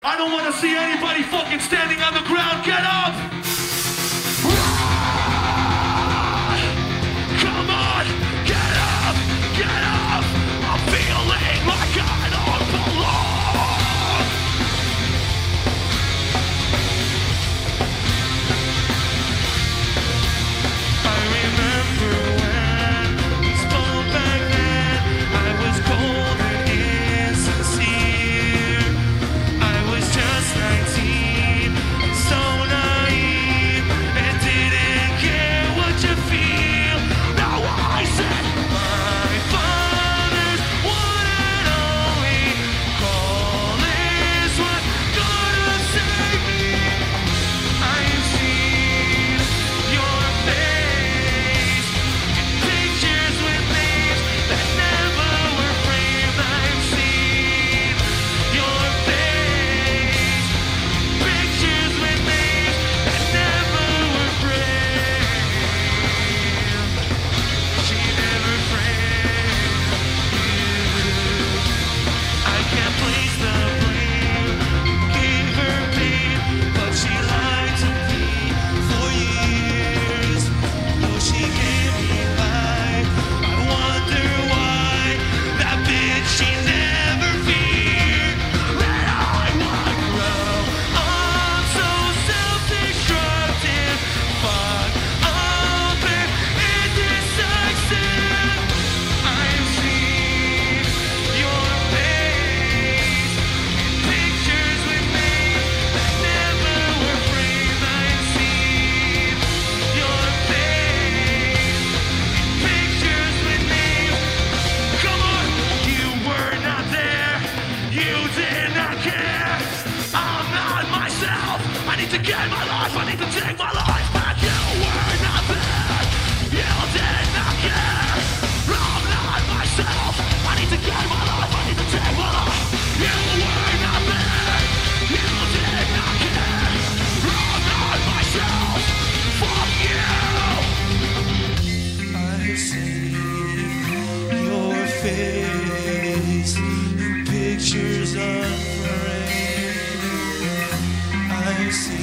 I don't want to see anybody fucking standing on the ground. Get up! Come on! Get up! Get up! I'm feeling like I don't belong! I remember when we spoke back then. I was cold and insincere. I was just 19 and so naive and didn't care what you feel. Now I said my father's one and only call is what gonna save me. I've seen your face in pictures with names that never were framed. I've seen your face, pictures with names that never were framed. She never framed you. I can't place the blame, gave her pain, but she lied to me for years. Though she gave me life, I wonder why that bitch she never feared that I would grow up so self-destructive, fucked up and indecisive. I've seen your face in pictures with names that never were framed. I've seen your face in pictures with names. Come on, you were not there. You did not care. I'm not myself. I need to get my life. I need to take my life back. You were not there. You did not care. I'm not myself. I need to get my life. I need to take my life. You were not there. You did not care. I'm not myself. Fuck you. I've seen your face in pictures unframed. I've seen